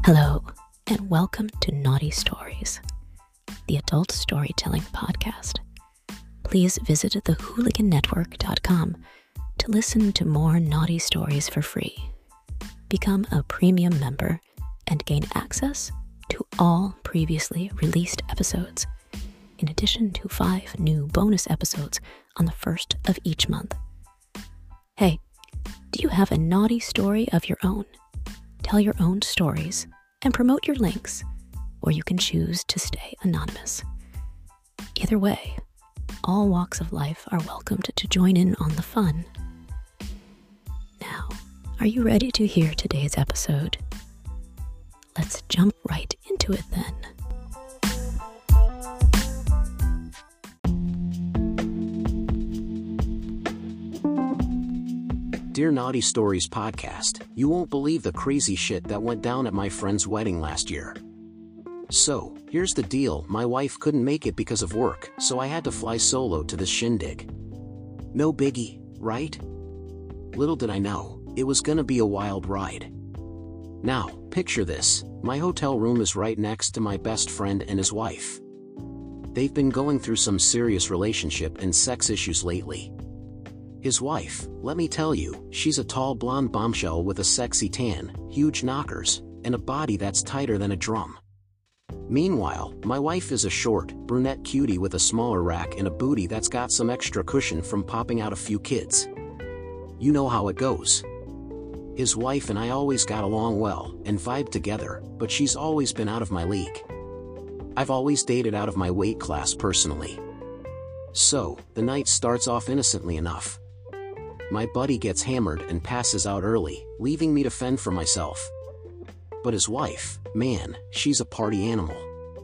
Hello, and welcome to Naughty Stories, the adult storytelling podcast. Please visit thehooligannetwork.com to listen to more naughty stories for free. Become a premium member and gain access to all previously released episodes, in addition to 5 new bonus episodes on the first of each month. Hey, do you have a naughty story of your own? Tell your own stories and promote your links, or you can choose to stay anonymous. Either way, all walks of life are welcomed to join in on the fun. Now, are you ready to hear today's episode? Let's jump right into it then. Dear Naughty Stories podcast, you won't believe the crazy shit that went down at my friend's wedding last year. So, here's the deal, my wife couldn't make it because of work, so I had to fly solo to this shindig. No biggie, right? Little did I know, it was gonna be a wild ride. Now, picture this, my hotel room is right next to my best friend and his wife. They've been going through some serious relationship and sex issues lately. His wife, let me tell you, she's a tall blonde bombshell with a sexy tan, huge knockers, and a body that's tighter than a drum. Meanwhile, my wife is a short, brunette cutie with a smaller rack and a booty that's got some extra cushion from popping out a few kids. You know how it goes. His wife and I always got along well and vibed together, but she's always been out of my league. I've always dated out of my weight class personally. So, the night starts off innocently enough. My buddy gets hammered and passes out early, leaving me to fend for myself. But his wife, man, she's a party animal.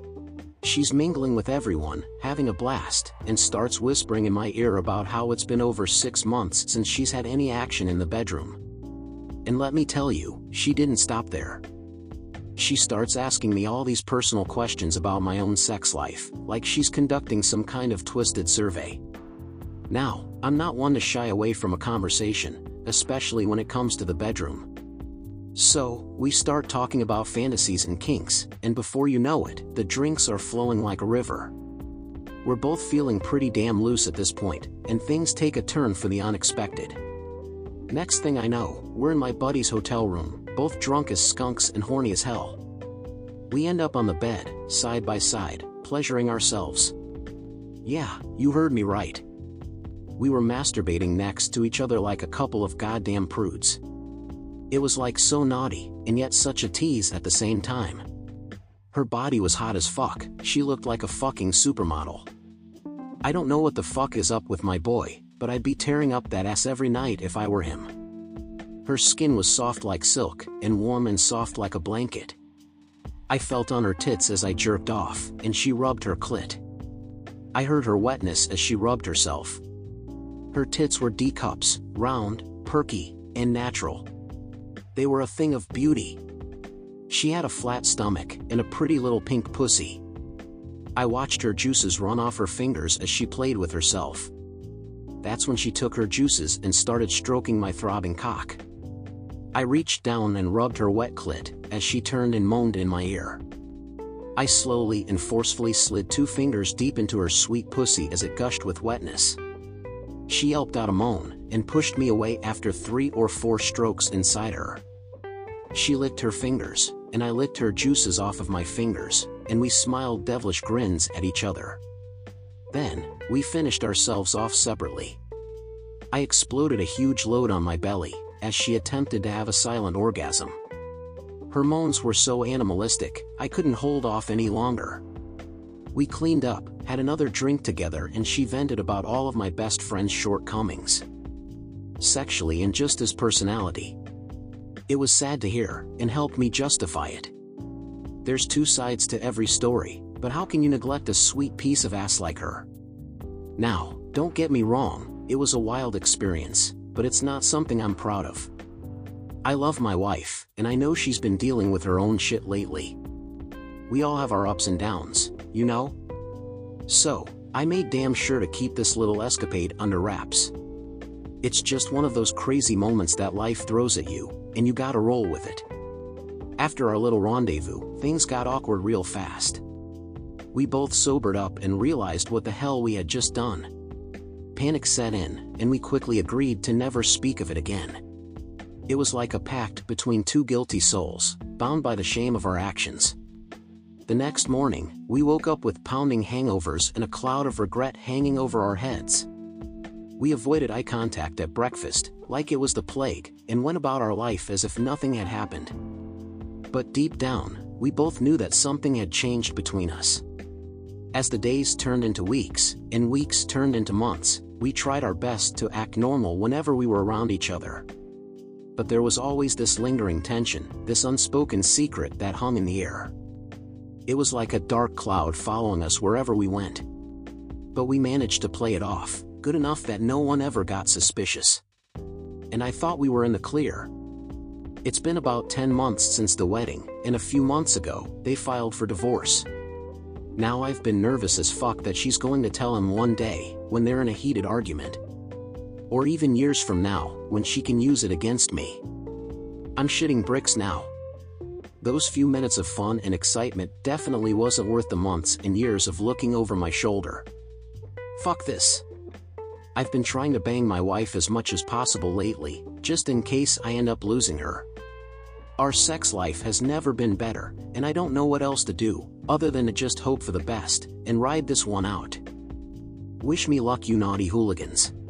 She's mingling with everyone, having a blast, and starts whispering in my ear about how it's been over 6 months since she's had any action in the bedroom. And let me tell you, she didn't stop there. She starts asking me all these personal questions about my own sex life, like she's conducting some kind of twisted survey. Now, I'm not one to shy away from a conversation, especially when it comes to the bedroom. So, we start talking about fantasies and kinks, and before you know it, the drinks are flowing like a river. We're both feeling pretty damn loose at this point, and things take a turn for the unexpected. Next thing I know, we're in my buddy's hotel room, both drunk as skunks and horny as hell. We end up on the bed, side by side, pleasuring ourselves. Yeah, you heard me right. We were masturbating next to each other like a couple of goddamn prudes. It was like so naughty, and yet such a tease at the same time. Her body was hot as fuck, she looked like a fucking supermodel. I don't know what the fuck is up with my boy, but I'd be tearing up that ass every night if I were him. Her skin was soft like silk, and warm and soft like a blanket. I felt on her tits as I jerked off, and she rubbed her clit. I heard her wetness as she rubbed herself. Her tits were D-cups, round, perky, and natural. They were a thing of beauty. She had a flat stomach and a pretty little pink pussy. I watched her juices run off her fingers as she played with herself. That's when she took her juices and started stroking my throbbing cock. I reached down and rubbed her wet clit as she turned and moaned in my ear. I slowly and forcefully slid 2 fingers deep into her sweet pussy as it gushed with wetness. She yelped out a moan and pushed me away after 3 or 4 strokes inside her. She licked her fingers, and I licked her juices off of my fingers, and we smiled devilish grins at each other. Then, we finished ourselves off separately. I exploded a huge load on my belly, as she attempted to have a silent orgasm. Her moans were so animalistic, I couldn't hold off any longer. We cleaned up, had another drink together, and she vented about all of my best friend's shortcomings. Sexually and just as personality. It was sad to hear, and helped me justify it. There's 2 sides to every story, but how can you neglect a sweet piece of ass like her? Now, don't get me wrong, it was a wild experience, but it's not something I'm proud of. I love my wife, and I know she's been dealing with her own shit lately. We all have our ups and downs, you know? So, I made damn sure to keep this little escapade under wraps. It's just one of those crazy moments that life throws at you, and you gotta roll with it. After our little rendezvous, things got awkward real fast. We both sobered up and realized what the hell we had just done. Panic set in, and we quickly agreed to never speak of it again. It was like a pact between two guilty souls, bound by the shame of our actions. The next morning, we woke up with pounding hangovers and a cloud of regret hanging over our heads. We avoided eye contact at breakfast, like it was the plague, and went about our life as if nothing had happened. But deep down, we both knew that something had changed between us. As the days turned into weeks, and weeks turned into months, we tried our best to act normal whenever we were around each other. But there was always this lingering tension, this unspoken secret that hung in the air. It was like a dark cloud following us wherever we went. But we managed to play it off, good enough that no one ever got suspicious. And I thought we were in the clear. It's been about 10 months since the wedding, and a few months ago, they filed for divorce. Now I've been nervous as fuck that she's going to tell him one day, when they're in a heated argument. Or even years from now, when she can use it against me. I'm shitting bricks now. Those few minutes of fun and excitement definitely wasn't worth the months and years of looking over my shoulder. Fuck this. I've been trying to bang my wife as much as possible lately, just in case I end up losing her. Our sex life has never been better, and I don't know what else to do, other than to just hope for the best, and ride this one out. Wish me luck, you naughty hooligans.